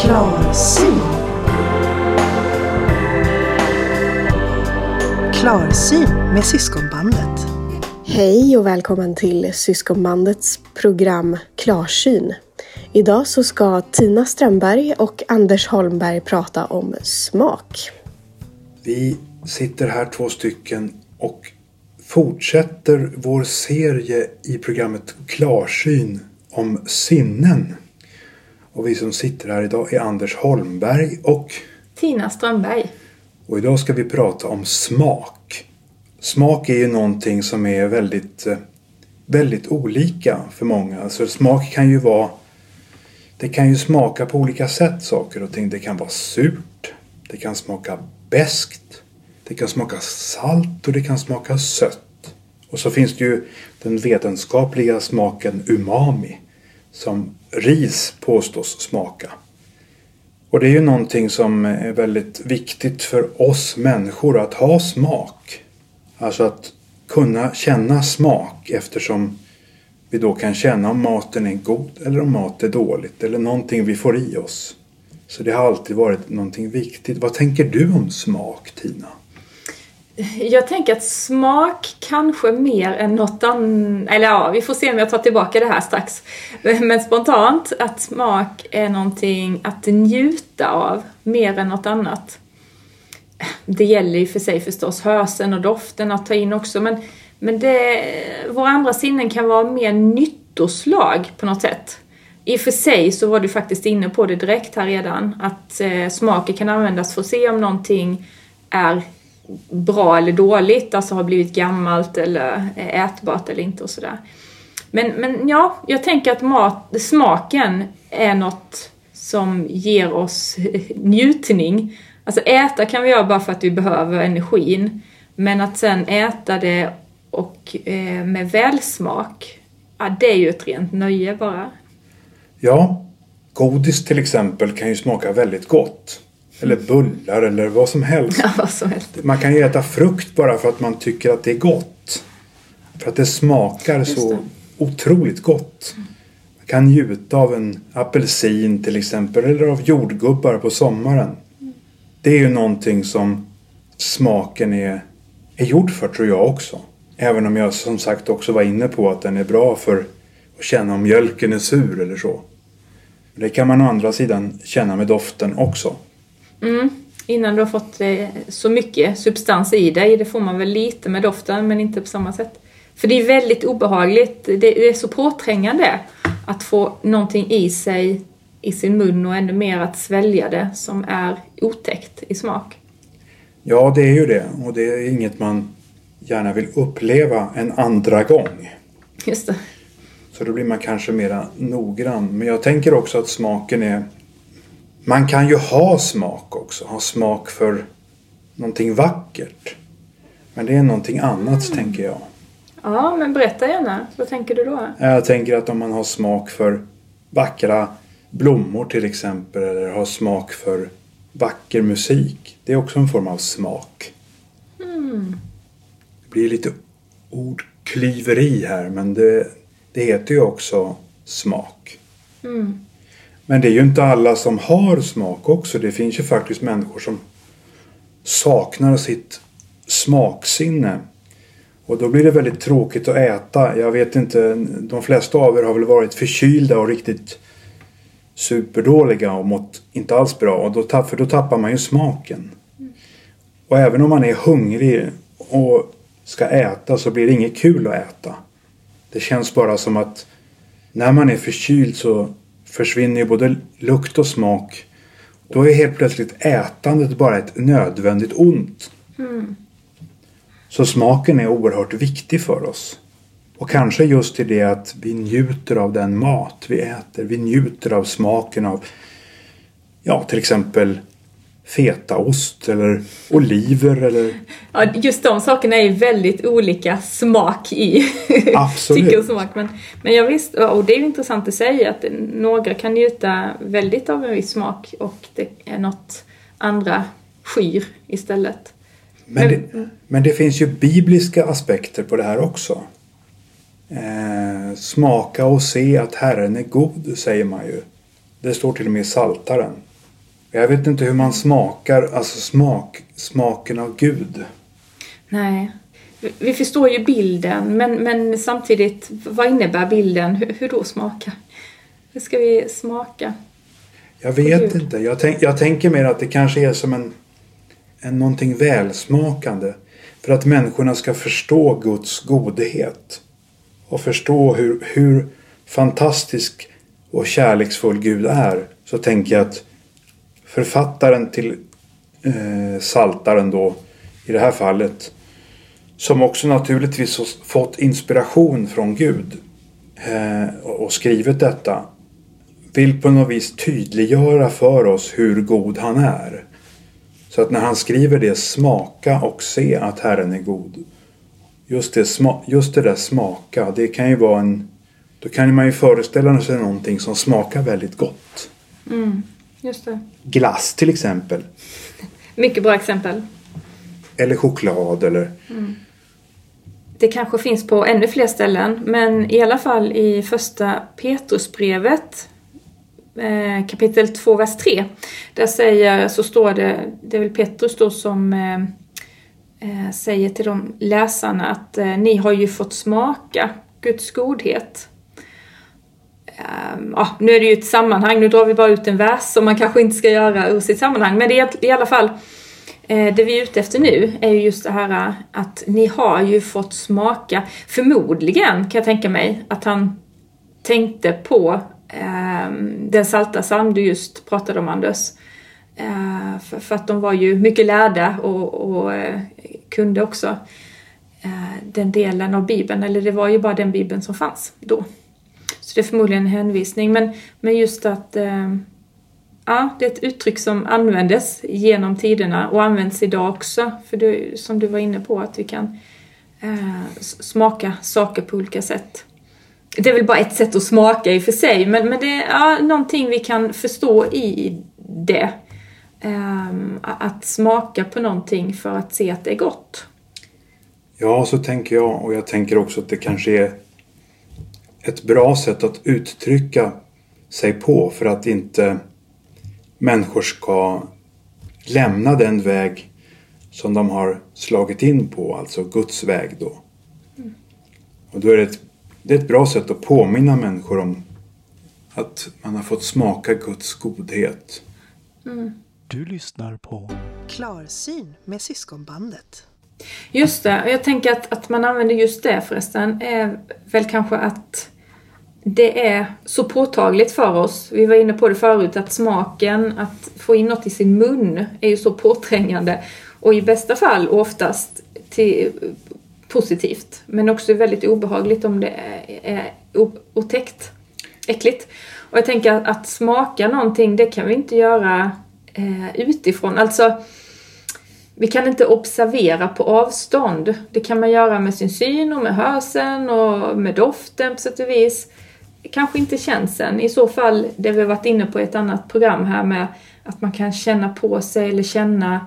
Klarsyn. Klarsyn med Syskonbandet. Hej och välkommen till Syskonbandets program Klarsyn. Idag så ska Tina Strömberg och Anders Holmberg prata om smak. Vi sitter här 2 stycken och fortsätter vår serie i programmet Klarsyn om sinnen. Och vi som sitter här idag är Anders Holmberg och Tina Strömberg. Och idag ska vi prata om smak. Smak är ju någonting som är väldigt olika för många. Alltså smak kan ju vara... Det kan ju smaka på olika sätt, saker och ting. Det kan vara surt. Det kan smaka beskt. Det kan smaka salt och det kan smaka sött. Och så finns det ju den vetenskapliga smaken umami. Som ris påstås smaka. Och det är ju någonting som är väldigt viktigt för oss människor att ha smak. Alltså att kunna känna smak eftersom vi då kan känna om maten är god eller om maten är dåligt. Eller någonting vi får i oss. Så det har alltid varit någonting viktigt. Vad tänker du om smak, Tina? Jag tänker att smak kanske mer än något annat. Eller ja, vi får se om jag tar tillbaka det här strax. Men spontant att smak är någonting att njuta av mer än något annat. Det gäller ju för sig förstås hörseln och doften att ta in också. Men våra andra sinnen kan vara mer nyttoslag på något sätt. I och för sig så var du faktiskt inne på det direkt här redan. Att smaker kan användas för att se om någonting är bra eller dåligt. Alltså har blivit gammalt eller ätbart eller inte och sådär. Men ja, jag tänker att smaken är något som ger oss njutning. Alltså äta kan vi göra bara för att vi behöver energin. Men att sen äta det och med välsmak, ja, det är ju ett rent nöje bara. Ja, godis till exempel kan ju smaka väldigt gott. Eller bullar eller vad som helst. Ja, vad som helst. Man kan ju äta frukt bara för att man tycker att det är gott. För att det smakar så otroligt gott. Man kan njuta av en apelsin till exempel. Eller av jordgubbar på sommaren. Det är ju någonting som smaken är gjord för, tror jag också. Även om jag som sagt också var inne på att den är bra för att känna om mjölken är sur eller så. Det kan man å andra sidan känna med doften också. Innan du har fått så mycket substans i dig. Det får man väl lite med doften men inte på samma sätt. För det är väldigt obehagligt. Det är så påträngande att få någonting i sig, i sin mun och ännu mer att svälja det som är otäckt i smak. Ja, det är ju det. Och det är inget man gärna vill uppleva en andra gång. Just det. Så då blir man kanske mera noggrann. Men jag tänker också att smaken är... Man kan ju ha smak också. Ha smak för någonting vackert. Men det är någonting annat, tänker jag. Ja, men berätta gärna. Vad tänker du då? Jag tänker att om man har smak för vackra blommor till exempel. Eller har smak för vacker musik. Det är också en form av smak. Det blir lite ordklyveri här. Men det heter ju också smak. Men det är ju inte alla som har smak också. Det finns ju faktiskt människor som saknar sitt smaksinne. Och då blir det väldigt tråkigt att äta. Jag vet inte, de flesta av er har väl varit förkylda och riktigt superdåliga och mått inte alls bra. Och då tappar man ju smaken. Och även om man är hungrig och ska äta så blir det inget kul att äta. Det känns bara som att när man är förkyld så försvinner ju både lukt och smak. Då är helt plötsligt ätandet bara ett nödvändigt ont. Så smaken är oerhört viktig för oss. Och kanske just i det att vi njuter av den mat vi äter. Vi njuter av smaken av, ja, till exempel fetaost eller oliver eller... Ja, just de sakerna är ju väldigt olika smak i. Absolut. Tycker och smak. Men jag visst, och det är ju intressant att säga att några kan njuta väldigt av en viss smak och det är något andra skyr istället. Men det finns ju bibliska aspekter på det här också. Smaka och se att Herren är god, säger man ju. Det står till och med i Psaltaren. Jag vet inte hur man smakar, alltså smaken av Gud. Nej, vi förstår ju bilden, men samtidigt, vad innebär bilden? Hur då smaka? Hur ska vi smaka? Jag vet inte. Jag tänker mer att det kanske är som en någonting välsmakande. För att människorna ska förstå Guds godhet. Och förstå hur fantastisk och kärleksfull Gud är. Så tänker jag att författaren till Psaltaren då, i det här fallet, som också naturligtvis har fått inspiration från Gud och skrivit detta, vill på något vis tydliggöra för oss hur god han är. Så att när han skriver det, smaka och se att Herren är god. Just det där smaka, det kan ju vara då kan man ju föreställa sig någonting som smakar väldigt gott. Just det. Glass till exempel. Mycket bra exempel. Eller choklad eller... Det kanske finns på ännu fler ställen, men i alla fall i första Petrusbrevet, kapitel 2, vers 3. Där står det är väl Petrus då som säger till de läsarna att ni har ju fått smaka Guds godhet. Nu är det ju ett sammanhang, nu drar vi bara ut en vers som man kanske inte ska göra ur sitt sammanhang. Men det är i alla fall, det vi är ute efter nu är ju just det här att ni har ju fått smaka. Förmodligen kan jag tänka mig att han tänkte på den salta psalm du just pratade om, Anders. För att de var ju mycket lärda och kunde också den delen av Bibeln. Eller det var ju bara den Bibeln som fanns då. Så det är förmodligen en hänvisning. Men just att det är ett uttryck som användes genom tiderna och används idag också. För det, som du var inne på, att vi kan smaka saker på olika sätt. Det är väl bara ett sätt att smaka i för sig. Men det är någonting vi kan förstå i det. Att smaka på någonting för att se att det är gott. Ja, så tänker jag. Och jag tänker också att det kanske är ett bra sätt att uttrycka sig på. För att inte människor ska lämna den väg som de har slagit in på. Alltså Guds väg då. Och då är det är ett bra sätt att påminna människor om att man har fått smaka Guds godhet. Du lyssnar på Klarsyn med Syskonbandet. Just det, och jag tänker att man använder just det förresten är väl kanske att det är så påtagligt för oss. Vi var inne på det förut, att smaken, att få in något i sin mun är ju så påträngande. Och i bästa fall och oftast positivt. Men också väldigt obehagligt om det är otäckt, äckligt. Och jag tänker att smaka någonting, det kan vi inte göra utifrån. Alltså, vi kan inte observera på avstånd. Det kan man göra med sin syn och med hörseln och med doften på sätt och vis. Kanske inte känseln. I så fall, det vi har varit inne på i ett annat program här med att man kan känna på sig eller känna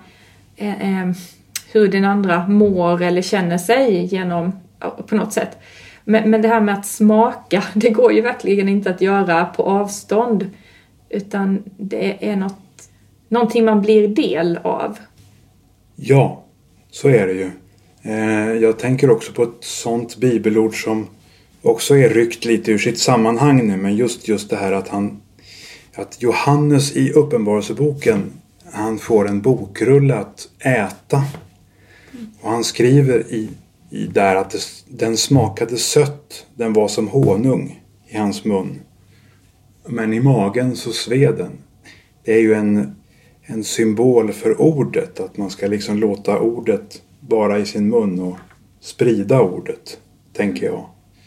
hur den andra mår eller känner sig genom på något sätt. Men det här med att smaka, det går ju verkligen inte att göra på avstånd. Utan det är någonting man blir del av. Ja, så är det ju. Jag tänker också på ett sånt bibelord som också är ryckt lite ur sitt sammanhang nu. Men just det här att Johannes i Uppenbarelseboken, han får en bokrulle att äta. Och han skriver i där att den smakade sött, den var som honung i hans mun. Men i magen så sved den. Det är ju en symbol för ordet, att man ska liksom låta ordet vara i sin mun och sprida ordet, tänker jag.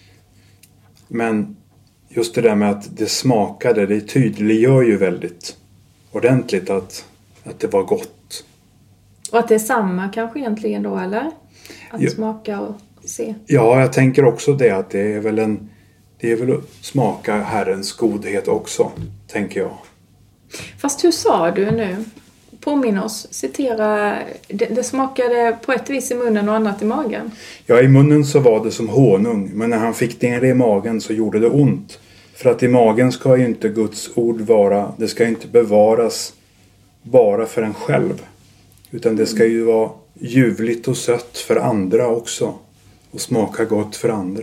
Men just det där med att det smakade, det tydliggör ju väldigt ordentligt att det var gott. Och att det är samma kanske egentligen då, eller? Att smaka och se. Ja, jag tänker också det, att det är väl att smaka Herrens godhet också, tänker jag. Fast hur sa du nu? Påminn oss, citera, det smakade på ett vis i munnen och annat i magen. Ja, i munnen så var det som honung, men när han fick det i magen så gjorde det ont. För att i magen ska ju inte Guds ord vara, det ska inte bevaras bara för en själv. Utan det ska ju vara ljuvligt och sött för andra också. Och smaka gott för andra.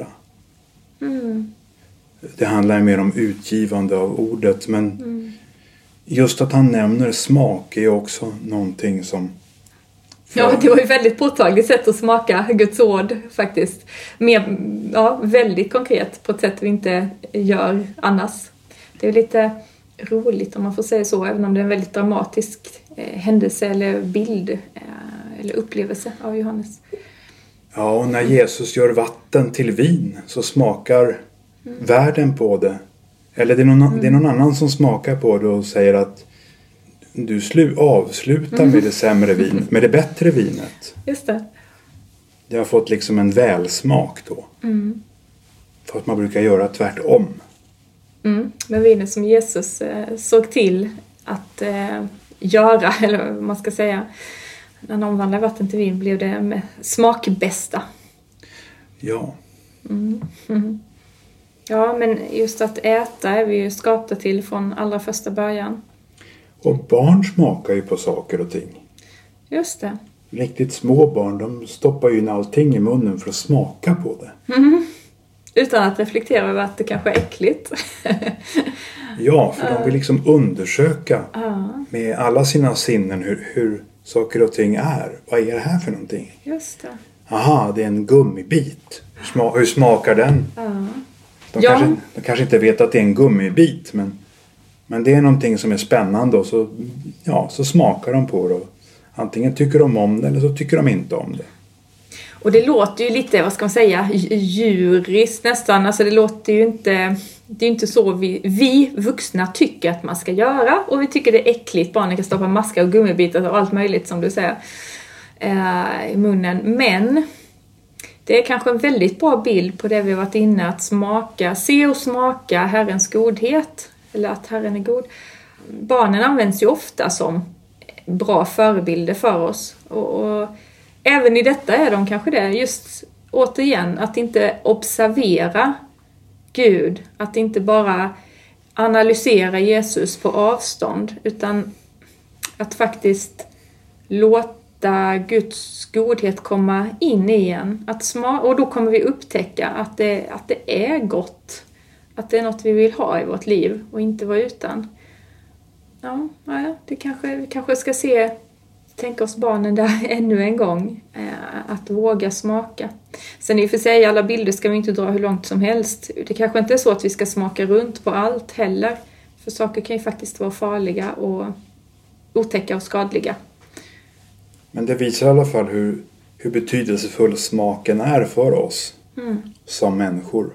Det handlar mer om utgivande av ordet. Men just att han nämner smak är också någonting som... Ja, det var ju väldigt påtagligt sätt att smaka Guds ord faktiskt. Mer, ja, väldigt konkret på ett sätt vi inte gör annars. Det är lite roligt om man får säga så, även om det är en väldigt dramatisk händelse eller bild eller upplevelse av Johannes. Ja, och när Jesus gör vatten till vin så smakar världen på det. Eller det är någon annan som smakar på det och säger att du avslutar med det sämre vinet, med det bättre vinet. Just det. Det har fått liksom en välsmak då. För att man brukar göra tvärtom. Men vinet som Jesus såg till att göra, eller vad man ska säga, när han omvandlade vatten till vin blev det med smakbästa. Ja. Ja, men just att äta är vi ju skapta till från allra första början. Och barn smakar ju på saker och ting. Just det. Riktigt små barn, de stoppar ju in allting i munnen för att smaka på det. Utan att reflektera över att det kanske är äckligt. Ja, för de vill liksom undersöka med alla sina sinnen hur saker och ting är. Vad är det här för någonting? Just det. Aha, det är en gummibit. Hur smakar den? De kanske inte vet att det är en gummibit, men det är någonting som är spännande och så smakar de på det. Antingen tycker de om det eller så tycker de inte om det. Och det låter ju lite, vad ska man säga, djuriskt nästan. Alltså det låter ju inte, det är inte så vi vuxna tycker att man ska göra. Och vi tycker det är äckligt, barnen kan stoppa maskar och gummibitar och allt möjligt som du säger i munnen. Men det är kanske en väldigt bra bild på det vi har varit inne, att smaka, se och smaka Herrens godhet. Eller att Herren är god. Barnen används ju ofta som bra förebilder för oss. Och även i detta är de kanske det. Just återigen, att inte observera Gud. Att inte bara analysera Jesus på avstånd. Utan att faktiskt låta Guds godhet komma in i en. Och då kommer vi upptäcka att det är gott. Att det är något vi vill ha i vårt liv och inte vara utan. Ja, det vi kanske ska tänka oss barnen där ännu en gång. Att våga smaka. Sen i och för sig, alla bilder ska vi inte dra hur långt som helst. Det kanske inte är så att vi ska smaka runt på allt heller. För saker kan ju faktiskt vara farliga och otäcka och skadliga. Men det visar i alla fall hur betydelsefull smaken är för oss som människor.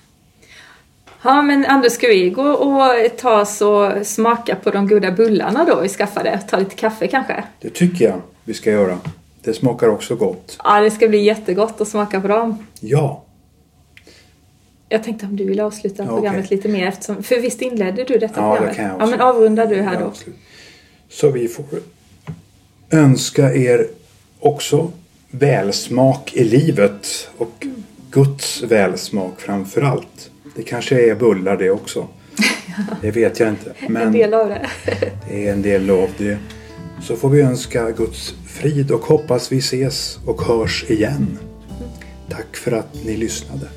Ja, men Anders, ska vi gå och ta oss och smaka på de goda bullarna då vi skaffade? Ta lite kaffe kanske? Det tycker jag vi ska göra. Det smakar också gott. Ja, det ska bli jättegott att smaka på dem. Ja. Jag tänkte om du vill avsluta programmet lite mer. För visst inledde du detta programmet? Ja, det kan jag också. Ja, men avrundar du här då. Så vi får önska er också välsmak i livet. Och Guds välsmak framför allt. Det kanske är bullar det också. Det vet jag inte. Men en del av det. Det är en del av det. Så får vi önska Guds frid och hoppas vi ses och hörs igen. Tack för att ni lyssnade.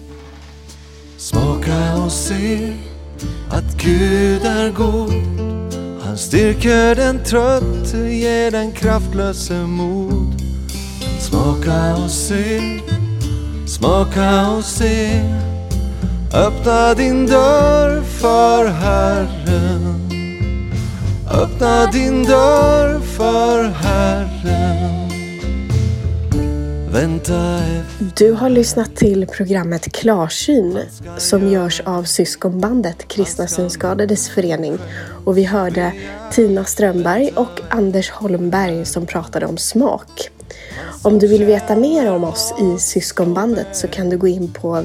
Smaka och se att Gud är god. Han styrker den trötte, ger den kraftlöse mod. Smaka och se, smaka och se. Öppna din dörr för Herren. Öppna din dörr för Herren. Vänta efter. Du har lyssnat till programmet Klarsyn som görs av syskonbandet Kristna Synskadades förening. Och vi hörde Tina Strömberg och Anders Holmberg som pratade om smak. Om du vill veta mer om oss i syskonbandet så kan du gå in på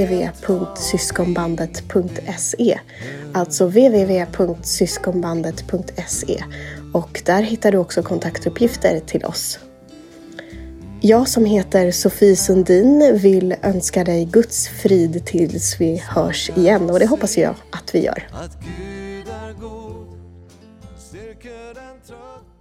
www.syskonbandet.se. Alltså www.syskonbandet.se. Och där hittar du också kontaktuppgifter till oss. Jag som heter Sofie Sundin vill önska dig Guds frid tills vi hörs igen. Och det hoppas jag att vi gör. Att Gud är god, styrker den trötta.